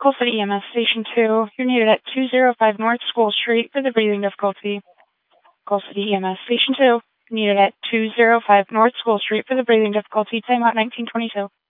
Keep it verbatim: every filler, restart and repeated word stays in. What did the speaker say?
Coal City E M S Station two. You're needed at two oh five North School Street for the breathing difficulty. Coal City E M S Station two. You're needed at two oh five North School Street for the breathing difficulty. Timeout nineteen twenty-two.